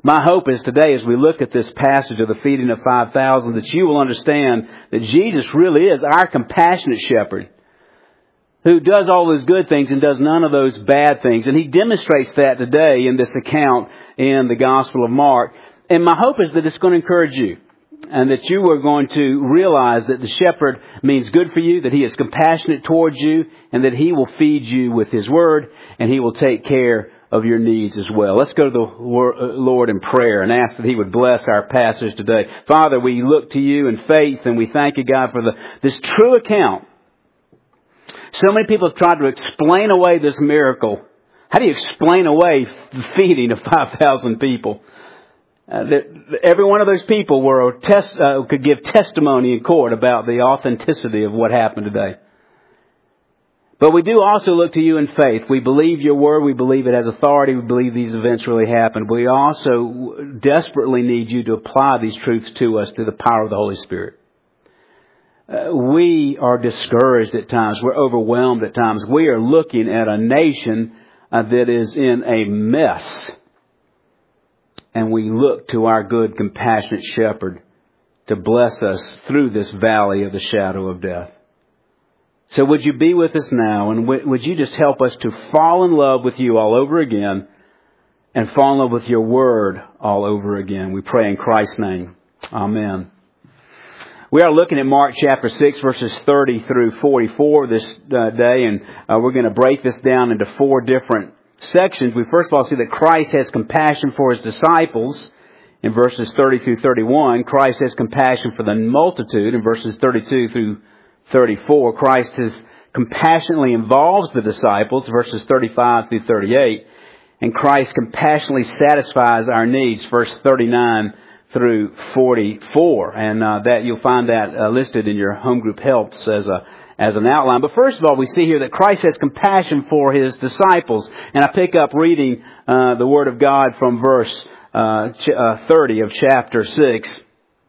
My hope is today, as we look at this passage of the feeding of 5,000, that you will understand that Jesus really is our compassionate shepherd, who does all those good things and does none of those bad things. And He demonstrates that today in this account in the Gospel of Mark. And my hope is that it's going to encourage you, and that you are going to realize that the shepherd means good for you, that He is compassionate towards you, and that He will feed you with His Word, and He will take care of your needs as well. Let's go to the Lord in prayer and ask that He would bless our passage today. Father, we look to You in faith, and we thank You, God, for this true account. So many people have tried to explain away this miracle. How do you explain away the feeding of 5,000 people? Every one of those people could give testimony in court about the authenticity of what happened today. But we do also look to You in faith. We believe Your Word. We believe it has authority. We believe these events really happened. We also desperately need You to apply these truths to us through the power of the Holy Spirit. We are discouraged at times. We're overwhelmed at times. We are looking at a nation that is in a mess. And we look to our good, compassionate shepherd to bless us through this valley of the shadow of death. So would You be with us now, and would You just help us to fall in love with You all over again, and fall in love with Your Word all over again. We pray in Christ's name. Amen. We are looking at Mark chapter 6, verses 30 through 44 this day, and we're going to break this down into 4 different sections. We first of all see that Christ has compassion for His disciples in verses 30 through 31. Christ has compassion for the multitude in verses 32 through 34. Christ compassionately involves the disciples, verses 35 through 38. And Christ compassionately satisfies our needs, verse 39 through 44. And that you'll find that listed in your home group helps as an outline. But first of all, we see here that Christ has compassion for His disciples. And I pick up reading the Word of God from verse 30 of chapter 6.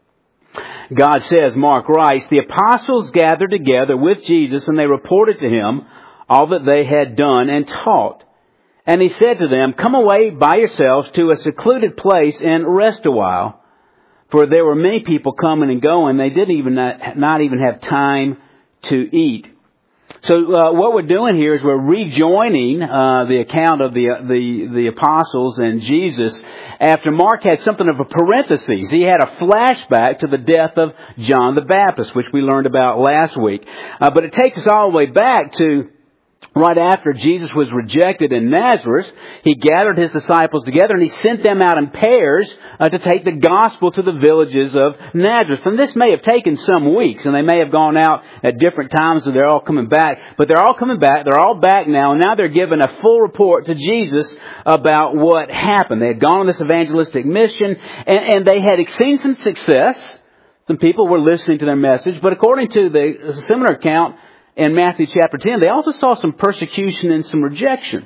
God says, Mark writes, "The apostles gathered together with Jesus, and they reported to Him all that they had done and taught. And He said to them, 'Come away by yourselves to a secluded place and rest a while.' For there were many people coming and going. They didn't not even have time to eat." So what we're doing here is we're rejoining the account of the apostles and Jesus after Mark had something of a parenthesis. He had a flashback to the death of John the Baptist, which we learned about last week. But it takes us all the way back to right after Jesus was rejected in Nazareth. He gathered His disciples together and He sent them out in pairs to take the gospel to the villages of Nazareth. And this may have taken some weeks, and they may have gone out at different times, and they're all coming back. But they're all coming back. They're all back now, and now they're giving a full report to Jesus about what happened. They had gone on this evangelistic mission, and they had seen some success. Some people were listening to their message, but according to the similar account in Matthew chapter 10, they also saw some persecution and some rejection.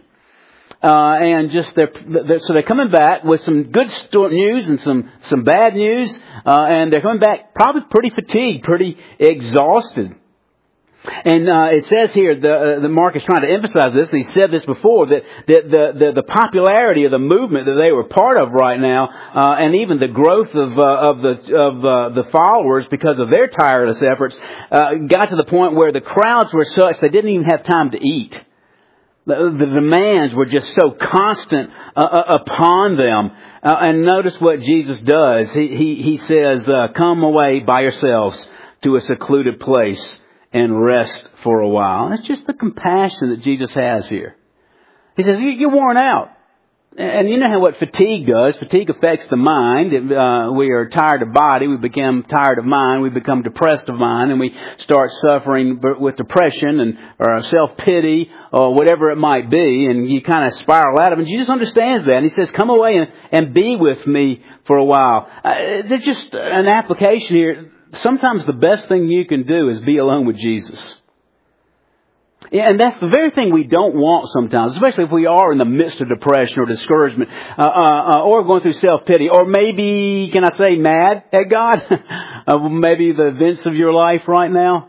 So they're coming back with some good news and some bad news, and they're coming back probably pretty fatigued, pretty exhausted. And it says here, the Mark is trying to emphasize this. He said this before, that the popularity of the movement that they were part of right now, and even the growth of the followers because of their tireless efforts, got to the point where the crowds were such they didn't even have time to eat. The demands were just so constant upon them. And notice what Jesus does. He says, "Come away by yourselves to a secluded place and rest for a while." And it's just the compassion that Jesus has here. He says, "You're worn out." And you know what fatigue does. Fatigue affects the mind. We are tired of body. We become tired of mind. We become depressed of mind. And we start suffering with depression or self-pity or whatever it might be. And you kind of spiral out of it. And Jesus understands that. And He says, "Come away and be with me for a while." There's just an application here. Sometimes the best thing you can do is be alone with Jesus. Yeah, and that's the very thing we don't want sometimes, especially if we are in the midst of depression or discouragement, or going through self-pity, or maybe, can I say, mad at God? Maybe the events of your life right now.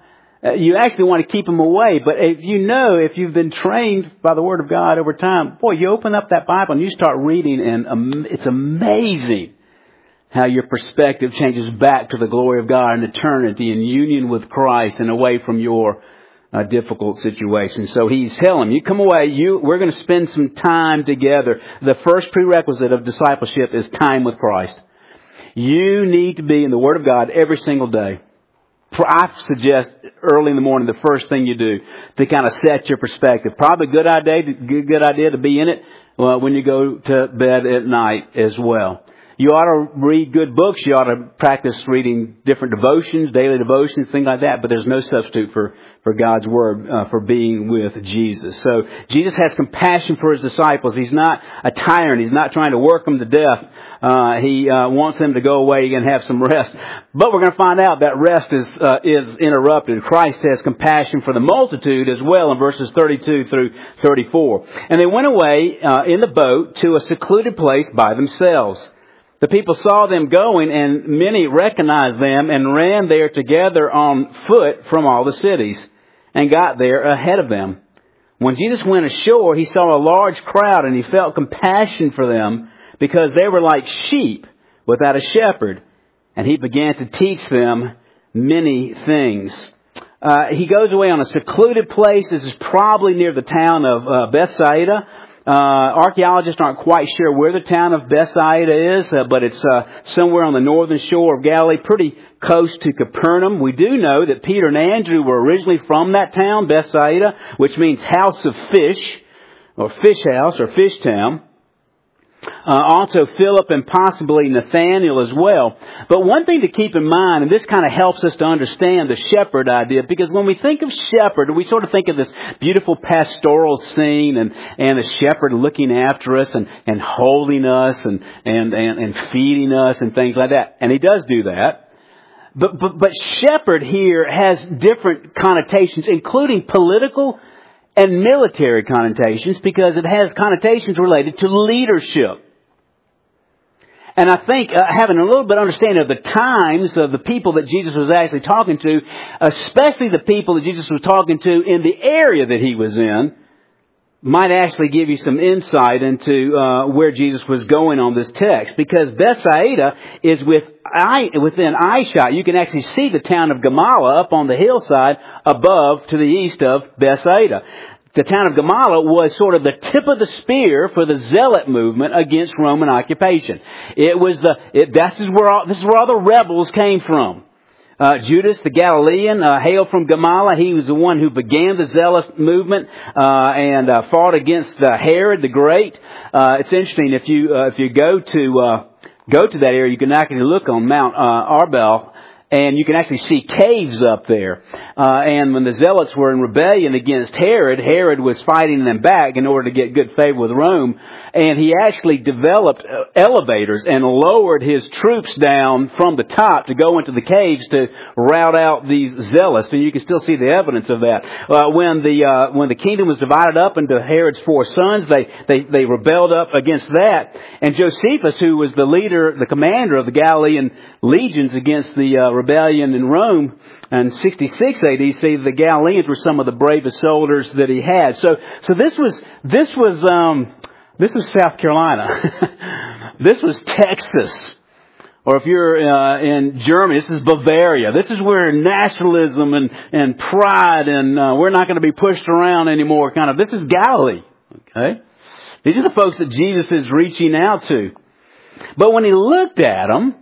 You actually want to keep them away. But if you've been trained by the Word of God over time, boy, you open up that Bible and you start reading, and it's amazing how your perspective changes back to the glory of God and eternity in union with Christ and away from your difficult situation. So he's telling you, come away, we're going to spend some time together. The first prerequisite of discipleship is time with Christ. You need to be in the Word of God every single day. I suggest early in the morning, the first thing you do to kind of set your perspective. Probably a good idea to be in it when you go to bed at night as well. You ought to read good books. You ought to practice reading different devotions, daily devotions, things like that. But there's no substitute for God's Word, for being with Jesus. So Jesus has compassion for His disciples. He's not a tyrant. He's not trying to work them to death. He wants them to go away and have some rest. But we're going to find out that rest is interrupted. Christ has compassion for the multitude as well in verses 32 through 34. And they went away in the boat to a secluded place by themselves. The people saw them going, and many recognized them and ran there together on foot from all the cities and got there ahead of them. When Jesus went ashore, He saw a large crowd, and He felt compassion for them because they were like sheep without a shepherd. And He began to teach them many things. He goes away on a secluded place. This is probably near the town of Bethsaida. Archaeologists aren't quite sure where the town of Bethsaida is, but it's somewhere on the northern shore of Galilee, pretty close to Capernaum. We do know that Peter and Andrew were originally from that town, Bethsaida, which means house of fish, or fish house, or fish town. Also Philip and possibly Nathanael as well. But one thing to keep in mind, and this kind of helps us to understand the shepherd idea, because when we think of shepherd, we sort of think of this beautiful pastoral scene and the shepherd looking after us and holding us and feeding us and things like that. And He does do that. But shepherd here has different connotations, including political and military connotations, because it has connotations related to leadership. And I think having a little bit of understanding of the times of the people that Jesus was actually talking to, especially the people that Jesus was talking to in the area that He was in, might actually give you some insight into where Jesus was going on this text. Because Bethsaida is within eyeshot. You can actually see the town of Gamala up on the hillside above to the east of Bethsaida. The town of Gamala was sort of the tip of the spear for the Zealot movement against Roman occupation. This is where all the rebels came from. Judas the Galilean hailed from Gamala. He was the one who began the Zealot movement and fought against Herod the Great. It's interesting if you go to that area, you can actually look on Mount Arbel. And you can actually see caves up there. And when the Zealots were in rebellion against Herod, Herod was fighting them back in order to get good favor with Rome. And he actually developed elevators and lowered his troops down from the top to go into the caves to rout out these Zealots. And you can still see the evidence of that. When the kingdom was divided up into Herod's 4 sons, they rebelled up against that. And Josephus, who was the commander of the Galilean legions against the rebellion in Rome in 66 AD, see the Galileans were some of the bravest soldiers that he had. So this was South Carolina. This was Texas. Or if you're in Germany, this is Bavaria. This is where nationalism and pride and we're not going to be pushed around anymore this is Galilee. Okay? These are the folks that Jesus is reaching out to. But when He looked at them,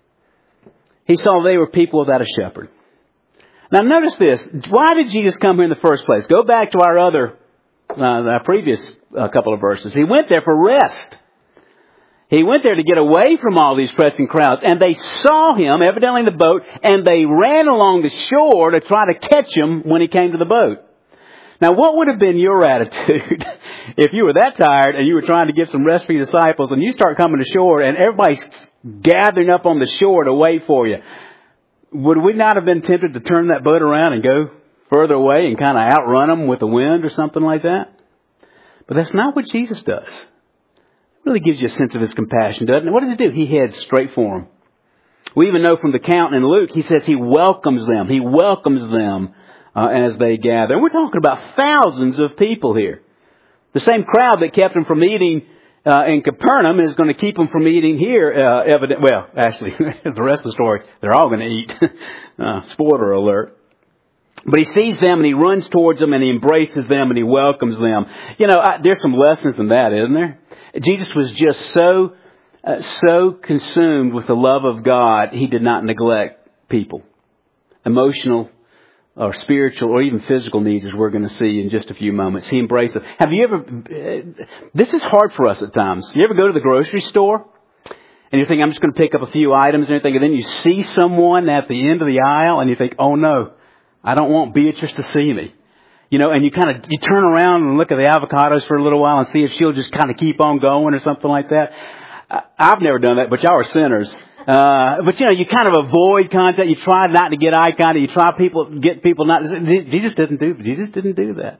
He saw they were people without a shepherd. Now notice this. Why did Jesus come here in the first place? Go back to our previous couple of verses. He went there for rest. He went there to get away from all these pressing crowds. And they saw Him, evidently in the boat, and they ran along the shore to try to catch Him when He came to the boat. Now, what would have been your attitude if you were that tired and you were trying to get some rest for your disciples and you start coming to shore and everybody's gathering up on the shore to wait for you? Would we not have been tempted to turn that boat around and go further away and kind of outrun them with the wind or something like that? But that's not what Jesus does. It really gives you a sense of His compassion, doesn't it? What does He do? He heads straight for them. We even know from the account in Luke, He says He welcomes them. He welcomes them as they gather. And we're talking about thousands of people here. The same crowd that kept them from eating in Capernaum is going to keep them from eating here. Actually, the rest of the story, they're all going to eat. Spoiler alert. But he sees them and he runs towards them and he embraces them and he welcomes them. There's some lessons in that, isn't there? Jesus was just so consumed with the love of God, he did not neglect people. Emotional or spiritual or even physical needs, as we're going to see in just a few moments. He embraced them. Have you ever, this is hard for us at times. You ever go to the grocery store and you think, I'm just going to pick up a few items and everything, and then you see someone at the end of the aisle and you think, oh no, I don't want Beatrice to see me. And you turn around and look at the avocados for a little while and see if she'll just kind of keep on going or something like that. I've never done that, but y'all are sinners. But you kind of avoid contact. You try not to get eye contact. You try get people not to. Jesus didn't do that.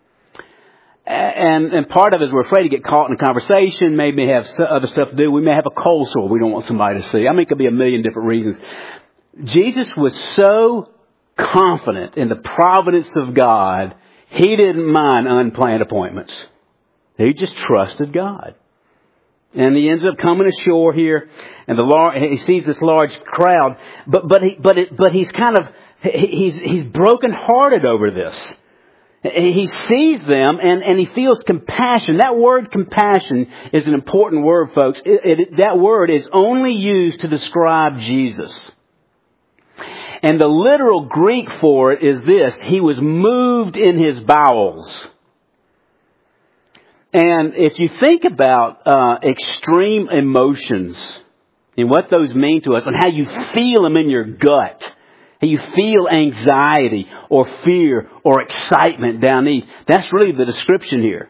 And part of it is we're afraid to get caught in a conversation. Maybe have other stuff to do. We may have a cold sore we don't want somebody to see. It could be a million different reasons. Jesus was so confident in the providence of God, he didn't mind unplanned appointments. He just trusted God. And he ends up coming ashore here, and he sees this large crowd, but he's he's brokenhearted over this. He sees them and he feels compassion. That word compassion is an important word, folks. That word is only used to describe Jesus. And the literal Greek for it is this: he was moved in his bowels. And if you think about extreme emotions and what those mean to us and how you feel them in your gut, how you feel anxiety or fear or excitement down deep, that's really the description here.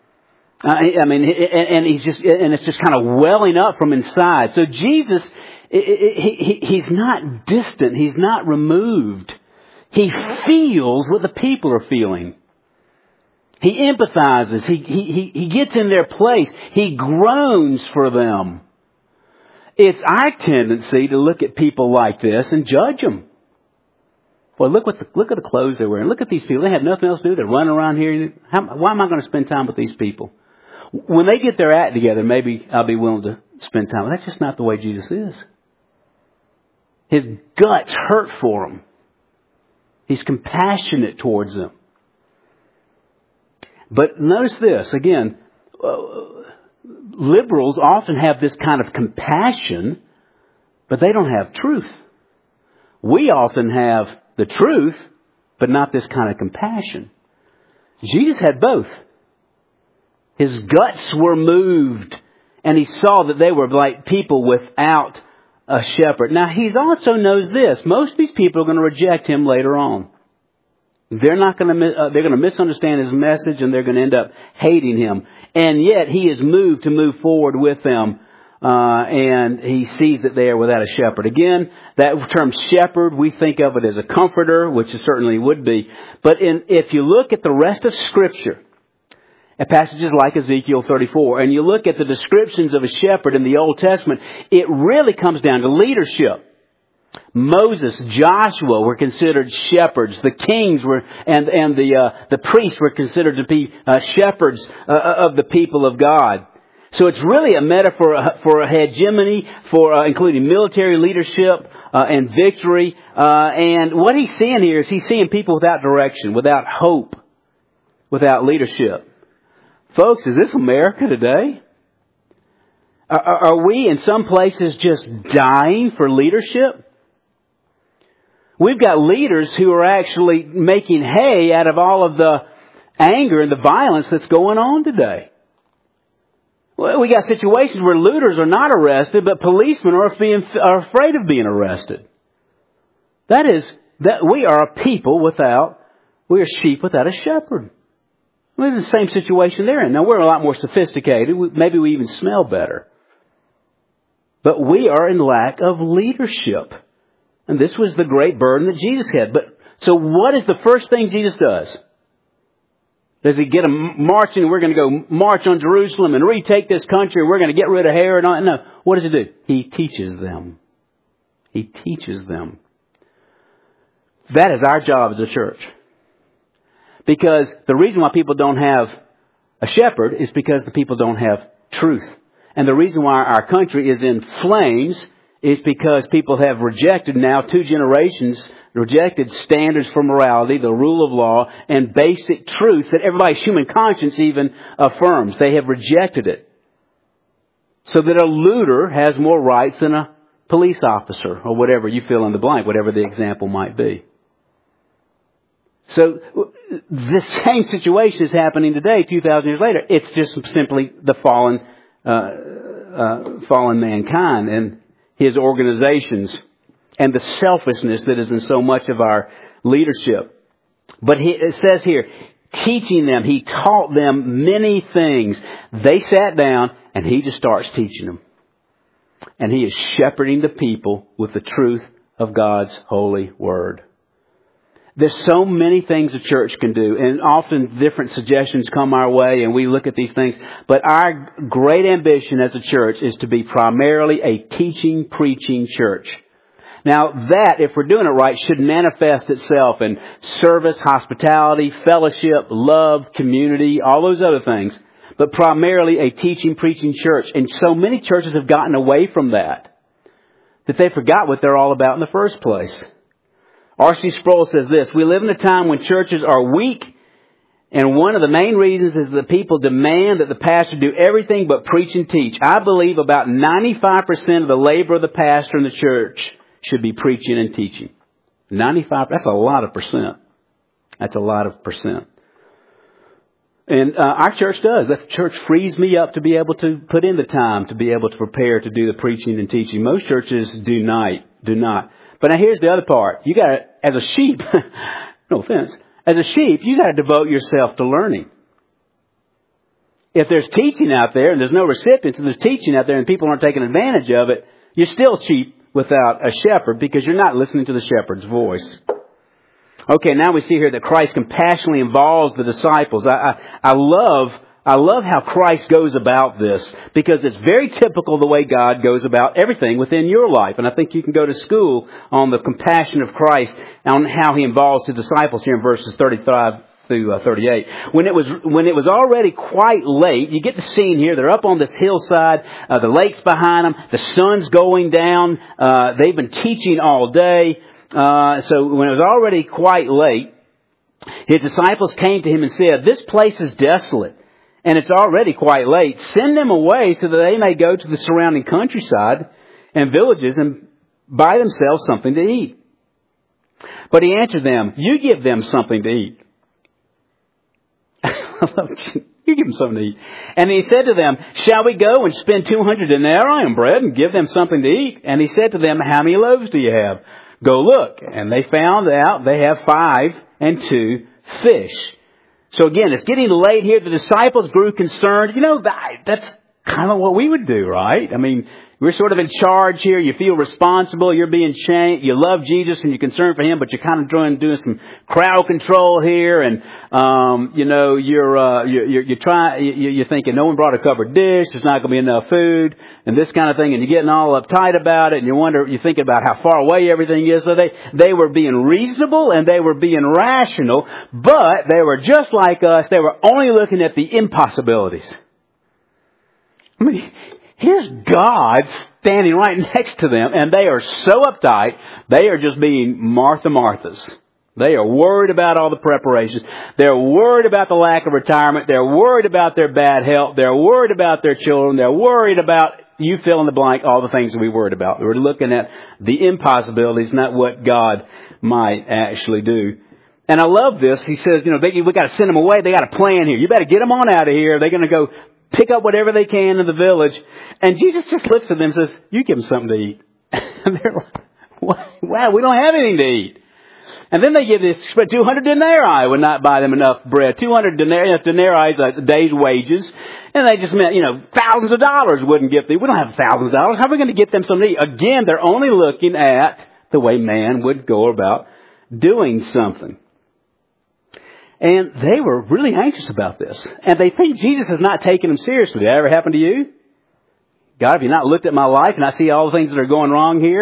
And it's just kind of welling up from inside. So Jesus, he's not distant. He's not removed. He feels what the people are feeling. He empathizes. He gets in their place. He groans for them. It's our tendency to look at people like this and judge them. Well, look at the clothes they're wearing. Look at these people. They have nothing else to do. They're running around here. Why am I going to spend time with these people? When they get their act together, maybe I'll be willing to spend time. That's just not the way Jesus is. His guts hurt for them. He's compassionate towards them. But notice this, again, liberals often have this kind of compassion, but they don't have truth. We often have the truth, but not this kind of compassion. Jesus had both. His guts were moved, and he saw that they were like people without a shepherd. Now, he also knows this: most of these people are going to reject him later on. They're going to misunderstand his message, and they're going to end up hating him. And yet he is moved to move forward with them, and he sees that they are without a shepherd. Again, that term shepherd, we think of it as a comforter, which it certainly would be. But if you look at the rest of Scripture, at passages like Ezekiel 34, and you look at the descriptions of a shepherd in the Old Testament, it really comes down to leadership. Moses, Joshua were considered shepherds. The kings were, and the priests were considered to be shepherds of the people of God. So it's really a metaphor for a hegemony, for including military leadership and victory. And what he's seeing here is he's seeing people without direction, without hope, without leadership. Folks, is this America today? Are we in some places just dying for leadership? We've got leaders who are actually making hay out of all of the anger and the violence that's going on today. Well, we got situations where looters are not arrested, but policemen are afraid of being arrested. That we are a people we are sheep without a shepherd. We're in the same situation they're in. Now, we're a lot more sophisticated. Maybe we even smell better. But we are in lack of leadership. And this was the great burden that Jesus had. So what is the first thing Jesus does? Does he get them marching and we're going to go march on Jerusalem and retake this country and we're going to get rid of Herod? No. What does he do? He teaches them. He teaches them. That is our job as a church. Because the reason why people don't have a shepherd is because the people don't have truth. And the reason why our country is in flames is because people have rejected now 2 generations, rejected standards for morality, the rule of law, and basic truth that everybody's human conscience even affirms. They have rejected it. So that a looter has more rights than a police officer, or whatever you fill in the blank, whatever the example might be. So the same situation is happening today, 2,000 years later. It's just simply the fallen mankind and his organizations and the selfishness that is in so much of our leadership. But it says here, teaching them, he taught them many things. They sat down and he just starts teaching them. And he is shepherding the people with the truth of God's holy word. There's so many things a church can do, and often different suggestions come our way and we look at these things. But our great ambition as a church is to be primarily a teaching, preaching church. Now that, if we're doing it right, should manifest itself in service, hospitality, fellowship, love, community, all those other things. But primarily a teaching, preaching church. And so many churches have gotten away from that they forgot what they're all about in the first place. R.C. Sproul says this, we live in a time when churches are weak, and one of the main reasons is that people demand that the pastor do everything but preach and teach. I believe about 95% of the labor of the pastor in the church should be preaching and teaching. 95, that's a lot of percent. That's a lot of percent. And our church does. The church frees me up to be able to put in the time to be able to prepare to do the preaching and teaching. Most churches do not. But now here's the other part. You got to, as a sheep, no offense, as a sheep, you got to devote yourself to learning. If there's teaching out there and there's no recipients and there's teaching out there and people aren't taking advantage of it, you're still sheep without a shepherd because you're not listening to the shepherd's voice. Okay, now we see here that Christ compassionately involves the disciples. I love how Christ goes about this because it's very typical the way God goes about everything within your life. And I think you can go to school on the compassion of Christ and on how he involves his disciples here in verses 35 through 38. When it was already quite late, you get the scene here. They're up on this hillside. The lake's behind them. The sun's going down. They've been teaching all day. So when it was already quite late, his disciples came to him and said, this place is desolate, and it's already quite late. Send them away so that they may go to the surrounding countryside and villages and buy themselves something to eat. But he answered them, you give them something to eat. You give them something to eat. And he said to them, shall we go and spend 200 denarii on bread and give them something to eat? And he said to them, how many loaves do you have? Go look. And they found out they have 5 and 2 fish. So again, it's getting late here. The disciples grew concerned. You know, that's kind of what we would do, right? I mean, we're sort of in charge here. You feel responsible. You're being changed. You love Jesus and you're concerned for him, but you're kind of doing some crowd control here. And, you're thinking no one brought a covered dish. There's not going to be enough food and this kind of thing. And you're getting all uptight about it. And you're thinking about how far away everything is. So they were being reasonable and they were being rational, but they were just like us. They were only looking at the impossibilities. I mean, here's God standing right next to them, and they are so uptight, they are just being Marthas. They are worried about all the preparations. They're worried about the lack of retirement. They're worried about their bad health. They're worried about their children. They're worried about, you fill in the blank, all the things that we worried about. We're looking at the impossibilities, not what God might actually do. And I love this. He says, we got to send them away. They got a plan here. You better get them on out of here. They're going to go pick up whatever they can in the village. And Jesus just looks at them and says, you give them something to eat. And they're like, wow, we don't have anything to eat. And then they give this, but 200 denarii would not buy them enough bread. 200 denarii is a day's wages. And they just meant, thousands of dollars wouldn't get them. We don't have thousands of dollars. How are we going to get them something to eat? Again, they're only looking at the way man would go about doing something. And they were really anxious about this. And they think Jesus is not taking them seriously. Did that ever happen to you? God, have you not looked at my life and I see all the things that are going wrong here?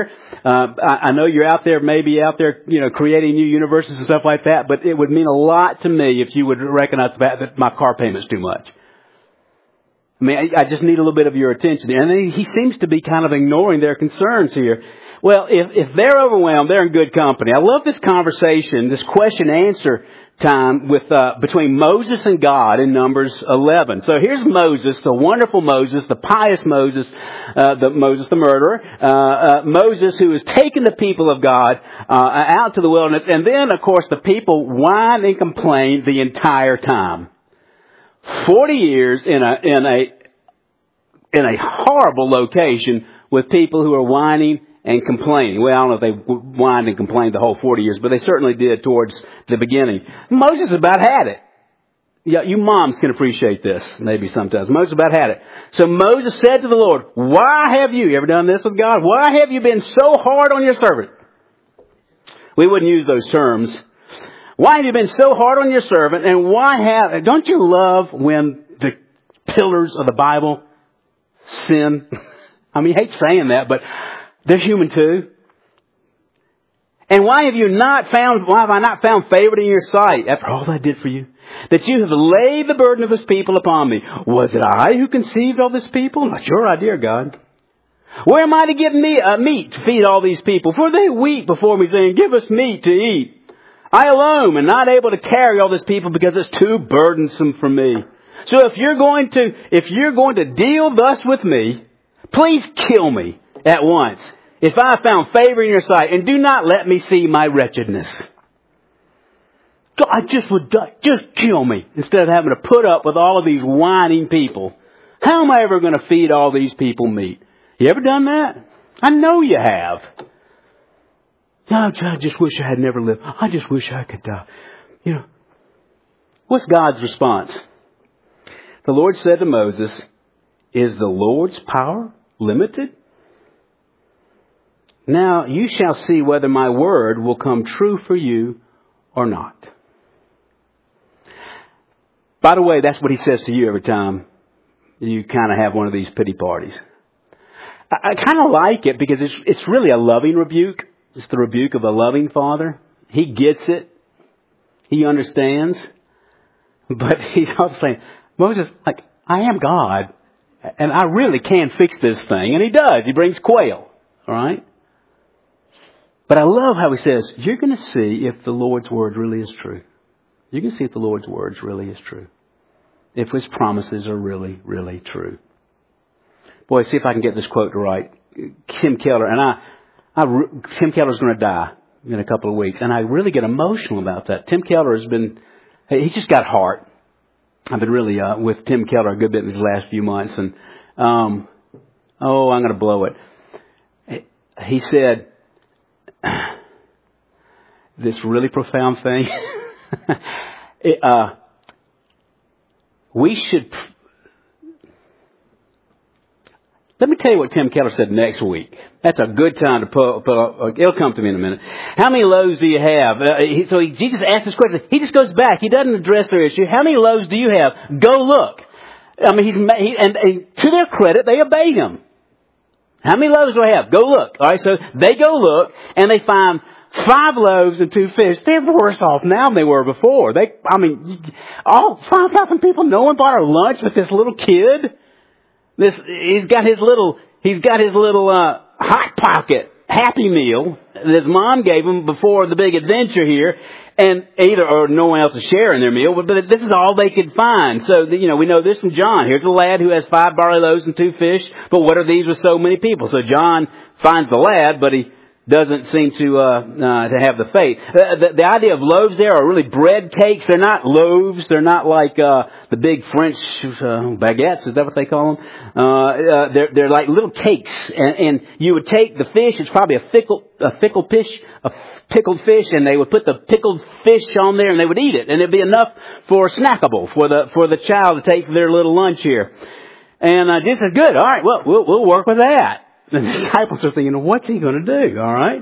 I know you're out there, creating new universes and stuff like that, but it would mean a lot to me if you would recognize the fact that my car payment's too much. I mean, I just need a little bit of your attention. And he seems to be kind of ignoring their concerns here. Well, if they're overwhelmed, they're in good company. I love this conversation, this question-answer time between Moses and God in Numbers 11. So here's Moses, the wonderful Moses, the pious Moses, Moses the murderer, Moses who has taken the people of God out to the wilderness, and then of course the people whine and complain the entire time. 40 years in a horrible location with people who are whining and complaining. Well, I don't know if they whined and complained the whole 40 years, but they certainly did towards the beginning. Moses about had it. Yeah, you moms can appreciate this, maybe sometimes. Moses about had it. So Moses said to the Lord, why have you ever done this with God? Why have you been so hard on your servant? We wouldn't use those terms. Why have you been so hard on your servant? And don't you love when the pillars of the Bible sin? I mean, I hate saying that, but they're human too. And why have I not found favor in your sight after all I did for you? That you have laid the burden of this people upon me. Was it I who conceived all this people? Not your idea, God. Where am I to get meat to feed all these people? For they weep before me, saying, give us meat to eat. I alone am not able to carry all this people because it's too burdensome for me. So if you're going to deal thus with me, please kill me at once, if I have found favor in your sight, and do not let me see my wretchedness. God just kill me, instead of having to put up with all of these whining people. How am I ever going to feed all these people meat? You ever done that? I know you have. Oh, I just wish I had never lived. I just wish I could die. What's God's response? The Lord said to Moses, is the Lord's power limited? Now you shall see whether my word will come true for you or not. By the way, that's what he says to you every time you kind of have one of these pity parties. I kind of like it because it's really a loving rebuke. It's the rebuke of a loving father. He gets it. He understands. But he's also saying, Moses, I am God, and I really can fix this thing. And he does. He brings quail. All right? But I love how he says, you're going to see if the Lord's word really is true. You can see if the Lord's words really is true. If his promises are really, really true. Boy, see if I can get this quote right. Tim Keller, and Tim Keller's going to die in a couple of weeks. And I really get emotional about that. Tim Keller he's just got heart. I've been really with Tim Keller a good bit in these last few months. And, I'm going to blow it. He said this really profound thing. Let me tell you what Tim Keller said next week. That's a good time to put up. It'll come to me in a minute. How many loaves do you have? Jesus asked this question. He just goes back. He doesn't address their issue. How many loaves do you have? Go look. I mean, and to their credit, they obey him. How many loaves do I have? Go look. All right, so they go look, and they find 5 loaves and 2 fish. They're worse off now than they were before. All 5,000 people. No one bought our lunch with this little kid. He's got his little hot pocket Happy Meal that his mom gave him before the big adventure here, and or no one else is sharing their meal, but this is all they could find. So we know this from John. Here's a lad who has 5 barley loaves and 2 fish, but what are these with so many people? So John finds the lad, but he doesn't seem to have the faith. The idea of loaves there are really bread cakes. They're not loaves. They're not like the big French baguettes. Is that what they call them? They're like little cakes. And you would take the fish. It's probably a pickled fish, and they would put the pickled fish on there, and they would eat it, and it'd be enough for snackable for the child to take for their little lunch here. And Jesus said, "Good. All right. Well, we'll work with that." The disciples are thinking, what's he going to do? All right.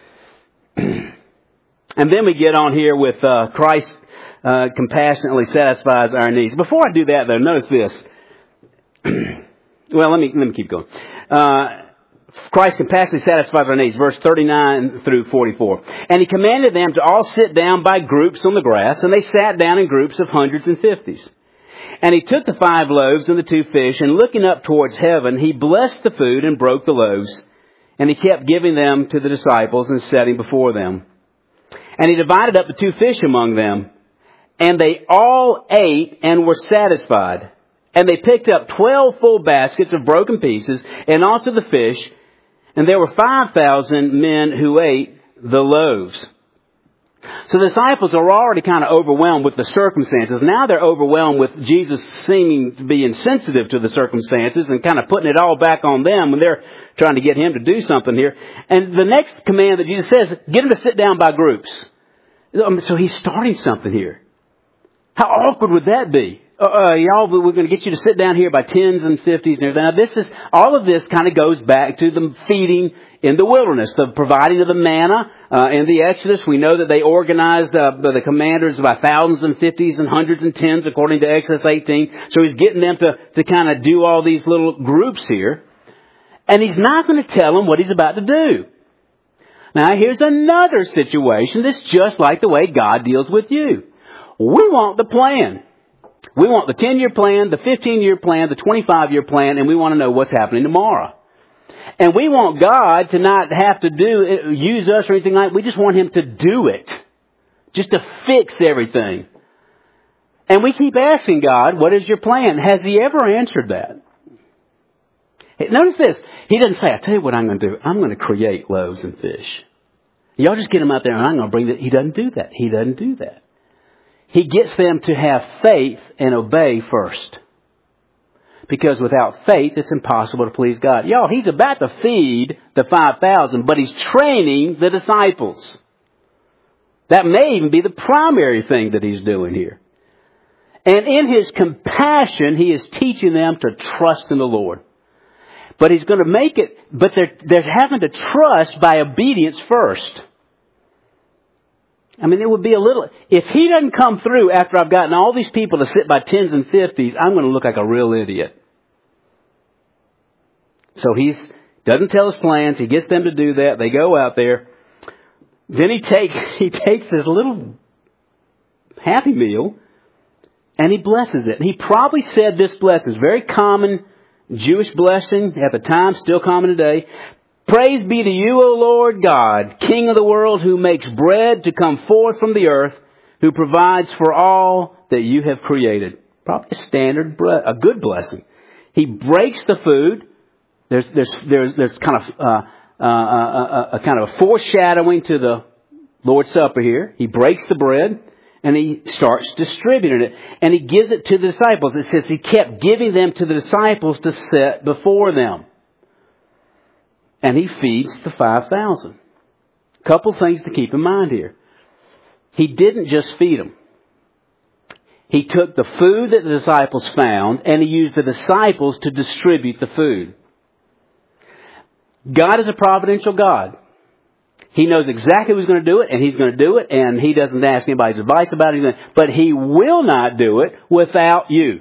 And then we get on here with Christ compassionately satisfies our needs. Before I do that, though, notice this. Well, let me keep going. Christ's capacity satisfies our needs. Verse 39 through 44. And He commanded them to all sit down by groups on the grass, and they sat down in groups of hundreds and fifties. And He took the 5 loaves and the 2 fish, and looking up towards heaven, He blessed the food and broke the loaves. And He kept giving them to the disciples and setting before them. And He divided up the 2 fish among them. And they all ate and were satisfied. And they picked up 12 full baskets of broken pieces, and also the fish. And there were 5,000 men who ate the loaves. So the disciples are already kind of overwhelmed with the circumstances. Now they're overwhelmed with Jesus seeming to be insensitive to the circumstances and kind of putting it all back on them when they're trying to get Him to do something here. And the next command that Jesus says, get them to sit down by groups. So He's starting something here. How awkward would that be? Y'all, we're going to get you to sit down here by 10s and 50s and everything. Now all of this kind of goes back to the feeding in the wilderness, the providing of the manna in the Exodus. We know that they organized the commanders by thousands and 50s and hundreds and 10s according to Exodus 18. So He's getting them to kind of do all these little groups here. And He's not going to tell them what He's about to do. Now here's another situation that's just like the way God deals with you. We want the plan. We want the 10-year plan, the 15-year plan, the 25-year plan, and we want to know what's happening tomorrow. And we want God to not have to use us or anything like that. We just want Him to do it. Just to fix everything. And we keep asking God, what is your plan? Has He ever answered that? Notice this. He doesn't say, I'll tell you what I'm going to do. I'm going to create loaves and fish. Y'all just get them out there and I'm going to bring that. He doesn't do that. He doesn't do that. He gets them to have faith and obey first. Because without faith, it's impossible to please God. Y'all, He's about to feed the 5,000, but He's training the disciples. That may even be the primary thing that He's doing here. And in His compassion, He is teaching them to trust in the Lord. But He's going to make it, but they're having to trust by obedience first. I mean, it would be a little, if He doesn't come through after I've gotten all these people to sit by 10s and 50s, I'm going to look like a real idiot. So He doesn't tell His plans. He gets them to do that. They go out there. Then He takes this little Happy Meal and He blesses it. And He probably said this blessing. It's very common Jewish blessing at the time, still common today. Praise be to you, O Lord God, King of the world, who makes bread to come forth from the earth, who provides for all that you have created. Probably a standard, a good blessing. He breaks the food. There's kind of a kind of a foreshadowing to the Lord's Supper here. He breaks the bread and He starts distributing it, and He gives it to the disciples. It says He kept giving them to the disciples to set before them. And He feeds the 5,000. A couple things to keep in mind here. He didn't just feed them. He took the food that the disciples found and He used the disciples to distribute the food. God is a providential God. He knows exactly who's going to do it, and He's going to do it, and He doesn't ask anybody's advice about it. But He will not do it without you.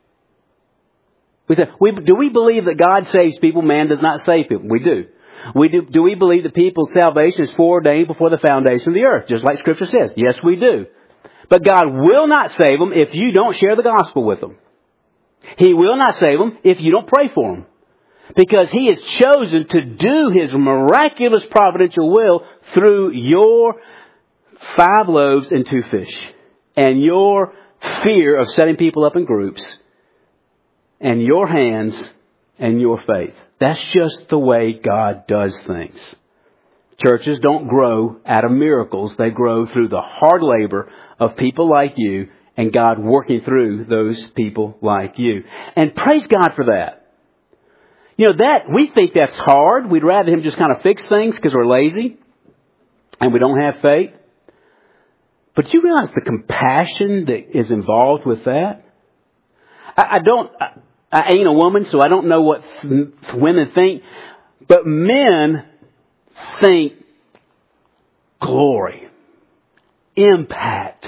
Do we believe that God saves people, man does not save people? We do. Do we believe that people's salvation is foreordained before the foundation of the earth, just like Scripture says? Yes, we do. But God will not save them if you don't share the gospel with them. He will not save them if you don't pray for them. Because He has chosen to do His miraculous providential will through your 5 loaves and 2 fish. And your fear of setting people up in groups. And your hands and your faith. That's just the way God does things. Churches don't grow out of miracles. They grow through the hard labor of people like you and God working through those people like you. And praise God for that. You know, that we think that's hard. We'd rather Him just kind of fix things because we're lazy and we don't have faith. But you realize the compassion that is involved with that? I ain't a woman, so I don't know what women think. But men think glory, impact,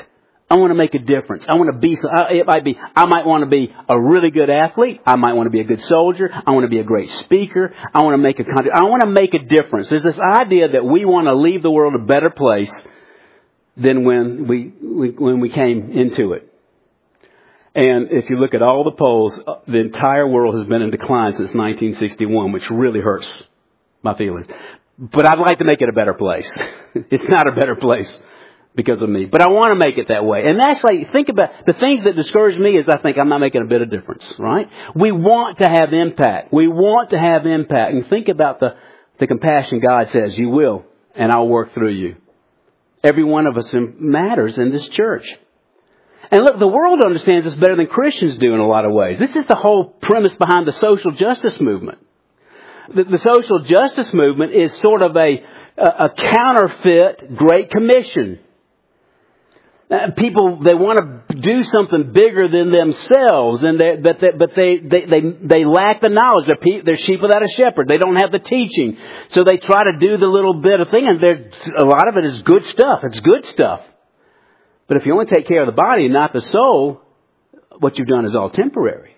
I want to make a difference. I want to be, I might want to be a really good athlete. I might want to be a good soldier. I want to be a great speaker. I want to make I want to make a difference. There's this idea that we want to leave the world a better place than when we came into it. And if you look at all the polls, the entire world has been in decline since 1961, which really hurts my feelings. But I'd like to make it a better place. It's not a better place because of me. But I want to make it that way. And actually, think about the things that discourage me is I think I'm not making a bit of difference, right? We want to have impact. We want to have impact. And think about the compassion God says, you will, and I'll work through you. Every one of us matters in this church. And look, the world understands this better than Christians do in a lot of ways. This is the whole premise behind the social justice movement. The social justice movement is sort of a counterfeit Great Commission. People, they want to do something bigger than themselves, and they lack the knowledge. They're sheep without a shepherd. They don't have the teaching, so they try to do the little bit of thing, and a lot of it is good stuff. It's good stuff. But if you only take care of the body and not the soul, what you've done is all temporary.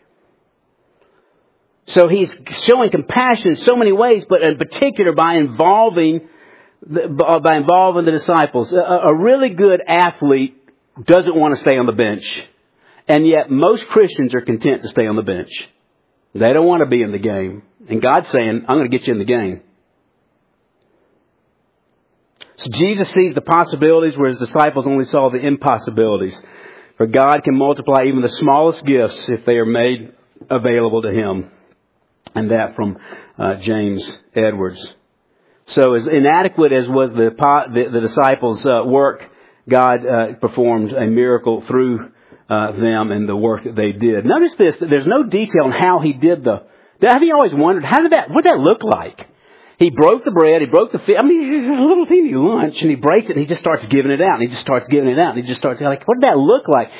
So he's showing compassion in so many ways, but in particular by involving the disciples. A really good athlete doesn't want to stay on the bench. And yet most Christians are content to stay on the bench. They don't want to be in the game. And God's saying, I'm going to get you in the game. So Jesus sees the possibilities where his disciples only saw the impossibilities. For God can multiply even the smallest gifts if they are made available to him. And that from James Edwards. So as inadequate as was the disciples' work, God performed a miracle through them and the work that they did. Notice this, that there's no detail on how he did have you always wondered, what did that look like? He broke the bread, he broke the fish. I mean, it's a little teeny lunch, and he breaks it, and he just starts giving it out, and he just starts giving it out, and he just starts, like, what did that look like?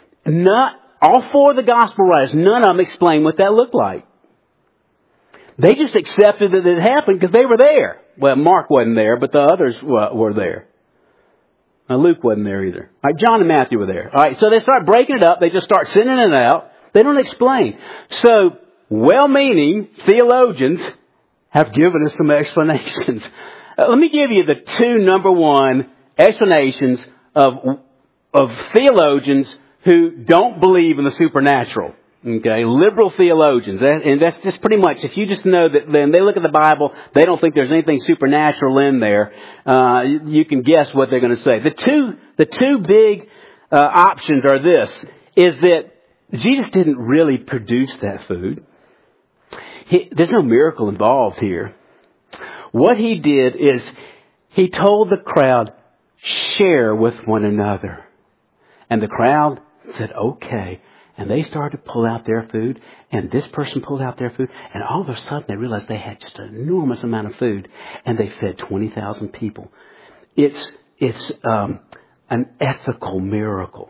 All four of the gospel writers, none of them explain what that looked like. They just accepted that it happened because they were there. Well, Mark wasn't there, but the others were there. Luke wasn't there either. All right, John and Matthew were there. All right, so they start breaking it up. They just start sending it out. They don't explain. So, well-meaning theologians have given us some explanations. Let me give you the two number one explanations of theologians who don't believe in the supernatural. Okay, liberal theologians. And that's just pretty much, if you just know that when they look at the Bible, they don't think there's anything supernatural in there, you can guess what they're going to say. The two big options are this, is that Jesus didn't really produce that food. There's no miracle involved here. What he did is he told the crowd, share with one another. And the crowd said, okay. And they started to pull out their food, and this person pulled out their food, and all of a sudden they realized they had just an enormous amount of food, and they fed 20,000 people. It's an ethical miracle.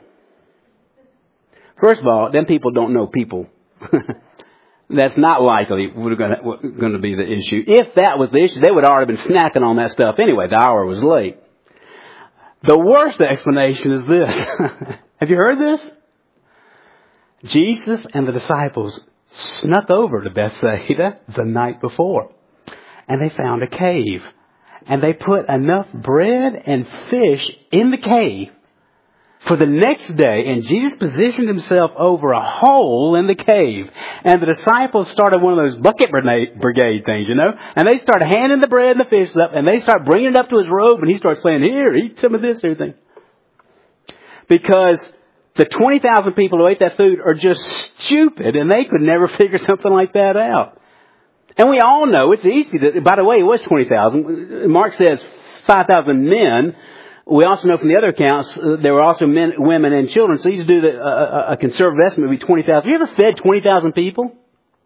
First of all, them people don't know people. That's not likely going to be the issue. If that was the issue, they would have already been snacking on that stuff anyway. The hour was late. The worst explanation is this. Have you heard this? Jesus and the disciples snuck over to Bethsaida the night before. And they found a cave. And they put enough bread and fish in the cave for the next day. And Jesus positioned himself over a hole in the cave. And the disciples started one of those bucket brigade things, you know. And they started handing the bread and the fish up. And they start bringing it up to his robe. And he starts saying, here, eat some of this, everything. Because the 20,000 people who ate that food are just stupid, and they could never figure something like that out. And we all know it's easy to, by the way, it was 20,000. Mark says 5,000 men. We also know from the other accounts, there were also men, women, and children. So you just do a conservative estimate would be 20,000. Have you ever fed 20,000 people?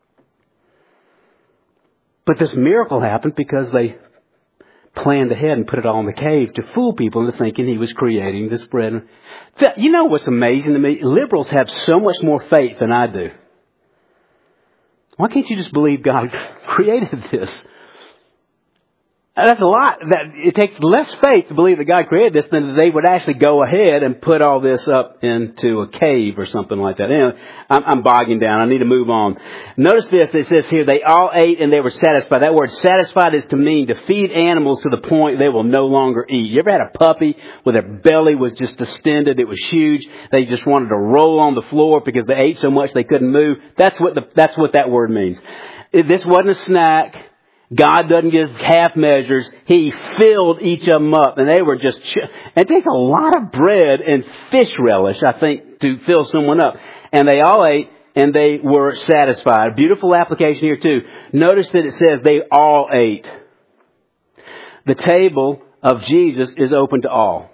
But this miracle happened because they planned ahead and put it all in the cave to fool people into thinking he was creating this bread. You know what's amazing to me? Liberals have so much more faith than I do. Why can't you just believe God created this? That's a lot. It takes less faith to believe that God created this than that they would actually go ahead and put all this up into a cave or something like that. Anyway, I'm bogging down. I need to move on. Notice this. It says here, they all ate and they were satisfied. That word satisfied is to mean to feed animals to the point they will no longer eat. You ever had a puppy where their belly was just distended? It was huge. They just wanted to roll on the floor because they ate so much they couldn't move. That's what that word means. This wasn't a snack. God doesn't give half measures. He filled each of them up, and they were just. It takes a lot of bread and fish relish, I think, to fill someone up. And they all ate, and they were satisfied. Beautiful application here too. Notice that it says they all ate. The table of Jesus is open to all.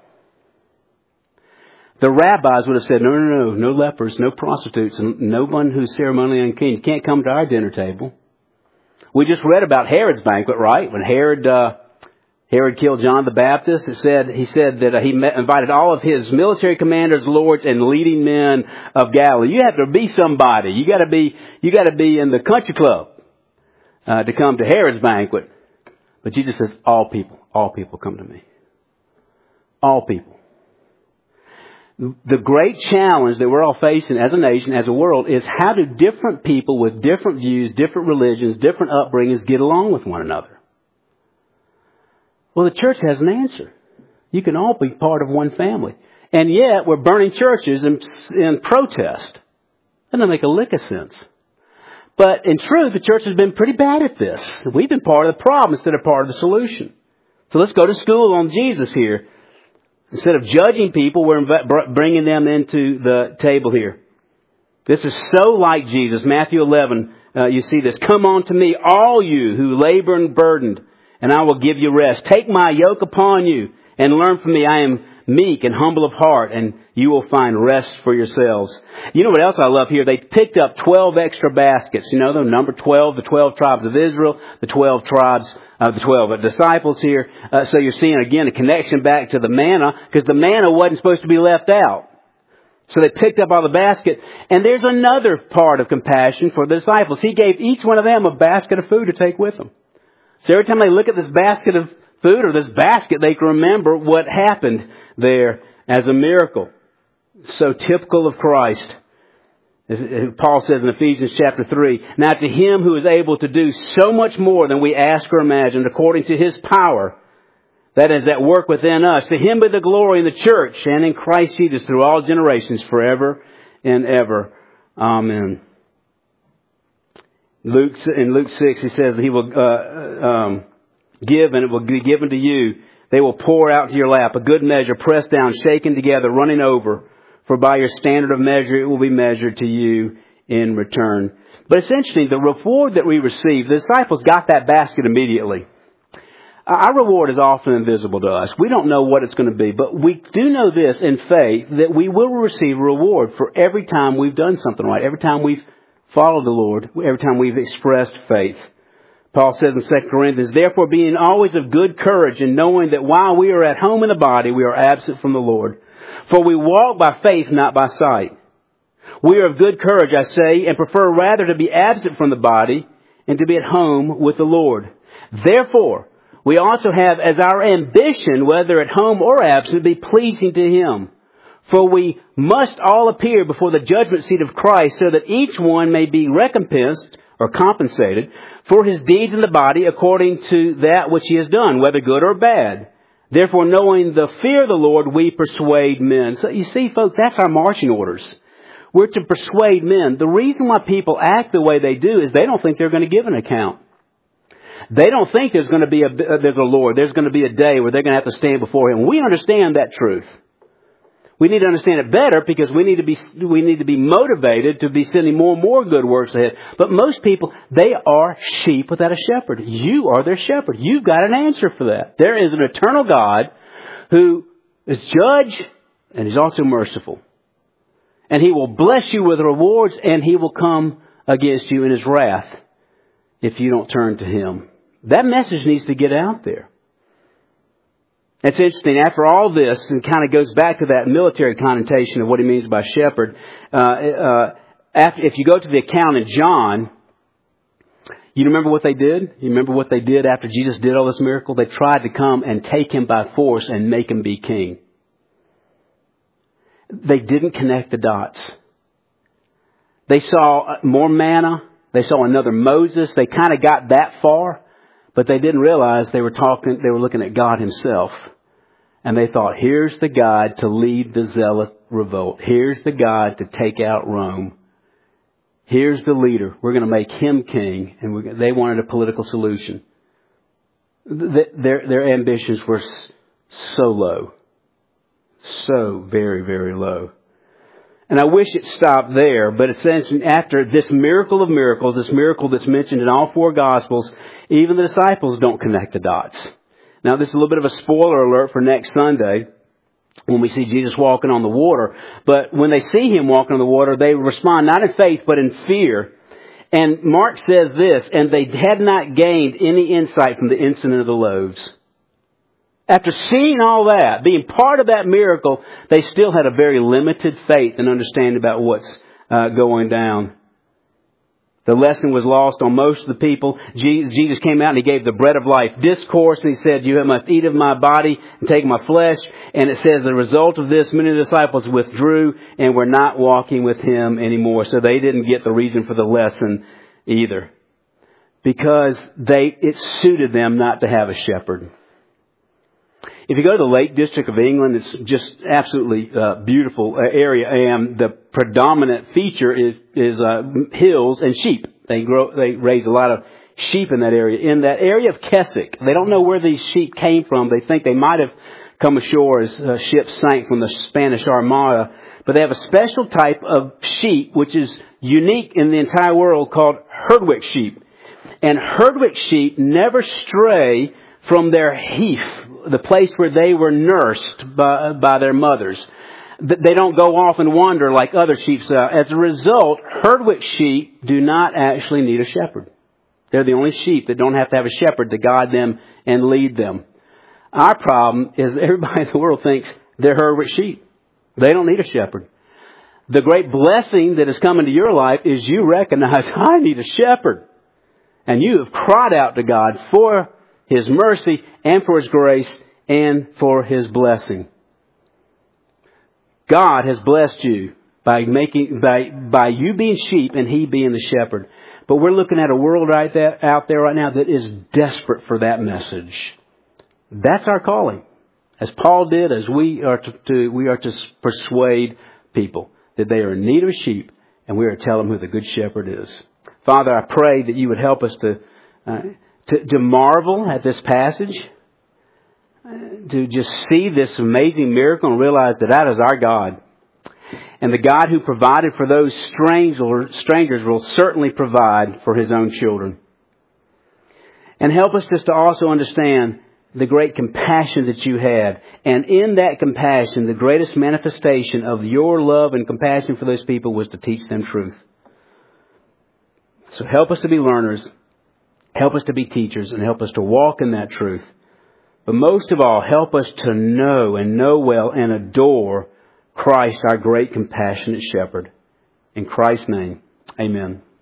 The rabbis would have said, no lepers, no prostitutes, and no one who's ceremonially unclean. You can't come to our dinner table. We just read about Herod's banquet, right? When Herod killed John the Baptist, he said that he invited all of his military commanders, lords, and leading men of Galilee. You have to be somebody. You got to be in the country club to come to Herod's banquet. But Jesus says, all people come to me. All people. The great challenge that we're all facing as a nation, as a world, is how do different people with different views, different religions, different upbringings get along with one another? Well, the church has an answer. You can all be part of one family. And yet, we're burning churches in protest. That doesn't make a lick of sense. But in truth, the church has been pretty bad at this. We've been part of the problem instead of part of the solution. So let's go to school on Jesus here. Instead of judging people, we're bringing them into the table here. This is so like Jesus. Matthew 11, you see this. Come on to me, all you who labor and burdened, and I will give you rest. Take my yoke upon you and learn from me. I am meek and humble of heart, and you will find rest for yourselves. You know what else I love here? They picked up 12 extra baskets. You know, the number 12, the 12 tribes of Israel, the 12 tribes of the 12 disciples here. So you're seeing, again, a connection back to the manna, because the manna wasn't supposed to be left out. So they picked up all the basket. And there's another part of compassion for the disciples. He gave each one of them a basket of food to take with them. So every time they look at this basket of food or this basket, they can remember what happened there as a miracle. So typical of Christ. Paul says in Ephesians chapter 3, now to Him who is able to do so much more than we ask or imagine, according to His power that is at work within us, to Him be the glory in the church and in Christ Jesus through all generations, forever and ever. Amen. In Luke 6, he says that He will give and it will be given to you. They will pour out to your lap a good measure, pressed down, shaken together, running over. For by your standard of measure, it will be measured to you in return. But it's interesting, the reward that we receive, the disciples got that basket immediately. Our reward is often invisible to us. We don't know what it's going to be. But we do know this in faith, that we will receive a reward for every time we've done something right. Every time we've followed the Lord. Every time we've expressed faith. Paul says in 2 Corinthians, therefore being always of good courage and knowing that while we are at home in the body, we are absent from the Lord. For we walk by faith, not by sight. We are of good courage, I say, and prefer rather to be absent from the body and to be at home with the Lord. Therefore, we also have as our ambition, whether at home or absent, be pleasing to Him. For we must all appear before the judgment seat of Christ, so that each one may be recompensed or compensated for his deeds in the body according to that which he has done, whether good or bad. Therefore, knowing the fear of the Lord, we persuade men. So you see, folks, that's our marching orders. We're to persuade men. The reason why people act the way they do is they don't think they're going to give an account. They don't think there's going to be there's a Lord. There's going to be a day where they're going to have to stand before Him. We understand that truth. We need to understand it better because we need to be motivated to be sending more and more good works ahead. But most people, they are sheep without a shepherd. You are their shepherd. You've got an answer for that. There is an eternal God who is judge and He's also merciful. And He will bless you with rewards and He will come against you in His wrath if you don't turn to Him. That message needs to get out there. It's interesting, after all this, and kind of goes back to that military connotation of what he means by shepherd, if you go to the account in John, You remember what they did? You remember what they did after Jesus did all this miracle? They tried to come and take him by force and make him be king. They didn't connect the dots. They saw more manna. They saw another Moses. They kind of got that far, but they didn't realize they were looking at God himself. And they thought, here's the guy to lead the zealot revolt. Here's the guy to take out Rome. Here's the leader. We're going to make him king. And they wanted a political solution. Their ambitions were so low. So very, very low. And I wish it stopped there, but essentially after this miracle of miracles, this miracle that's mentioned in all four Gospels, even the disciples don't connect the dots. Now this is a little bit of a spoiler alert for next Sunday when we see Jesus walking on the water. But when they see him walking on the water, they respond not in faith but in fear. And Mark says this, and they had not gained any insight from the incident of the loaves. After seeing all that, being part of that miracle, they still had a very limited faith and understanding about what's going down. The lesson was lost on most of the people. Jesus came out and he gave the bread of life discourse, and he said, you must eat of my body and take my flesh. And it says the result of this, many of the disciples withdrew and were not walking with him anymore. So they didn't get the reason for the lesson either. Because it suited them not to have a shepherd. If you go to the Lake District of England, it's just absolutely beautiful area, and the predominant feature is hills and sheep. They raise a lot of sheep in that area. In that area of Keswick, they don't know where these sheep came from. They think they might have come ashore as ships sank from the Spanish Armada, but they have a special type of sheep which is unique in the entire world called Herdwick sheep. And Herdwick sheep never stray from their heath, the place where they were nursed by their mothers. They don't go off and wander like other sheep. As a result, Herdwick sheep do not actually need a shepherd. They're the only sheep that don't have to have a shepherd to guide them and lead them. Our problem is everybody in the world thinks they're Herdwick sheep. They don't need a shepherd. The great blessing that has come into your life is you recognize, I need a shepherd. And you have cried out to God for his mercy and for his grace and for his blessing. God has blessed you by you being sheep and he being the shepherd. But we're looking at a world out there right now that is desperate for that message. That's our calling. As Paul did, as we are to persuade people that they are in need of a sheep, and we are to tell them who the good shepherd is. Father, I pray that you would help us to marvel at this passage, to just see this amazing miracle and realize that is our God. And the God who provided for those strangers will certainly provide for his own children. And help us just to also understand the great compassion that you had. And in that compassion, the greatest manifestation of your love and compassion for those people was to teach them truth. So help us to be learners. Help us to be teachers, and help us to walk in that truth. But most of all, help us to know well and adore Christ, our great compassionate shepherd. In Christ's name, amen.